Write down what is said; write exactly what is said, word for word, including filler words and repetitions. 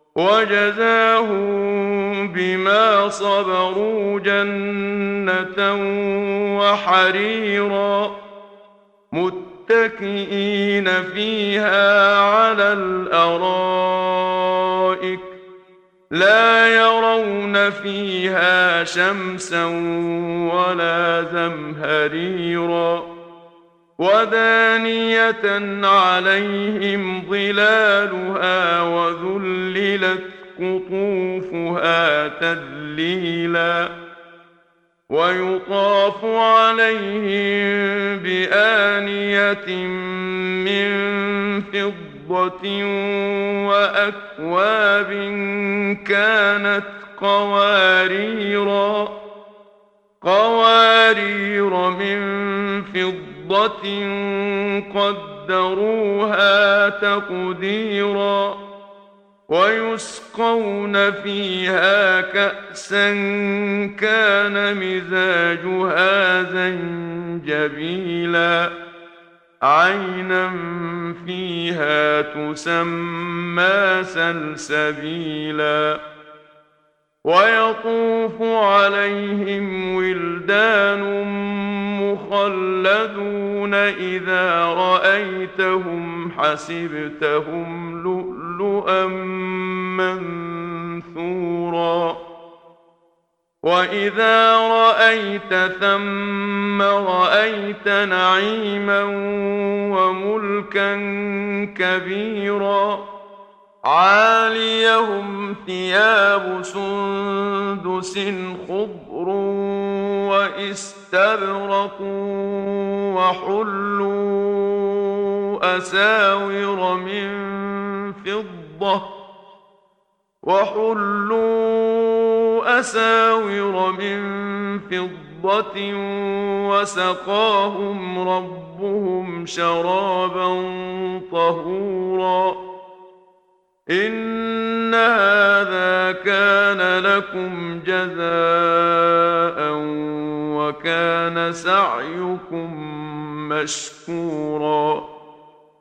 وجزاهم بما صبروا جنة وحريرا متكئين فيها على الأرائك لا يرون فيها شمسا ولا زمهريرا ودانية عليهم ظلالها وذللت قطوفها تذليلا ويطاف عليهم بآنية من فضة وأكواب كانت قواريرا قوارير من فضة قدروها تقديرا ويسقون فيها كأسا كان مزاجها زنجبيلا عينا فيها تسمى سلسبيلا ويطوف عليهم ولدان مخلدون إذا رأيتهم حسبتهم لؤلؤا منثورا وإذا رأيت ثم رأيت نعيما وملكا كبيرا عاليهم ثياب سندس خضر واستبرق وحلوا أساور من فضة وحلوا أساور من فضة وسقاهم ربهم شرابا طهورا إن هذا كان لكم جزاء وكان سعيكم مشكورا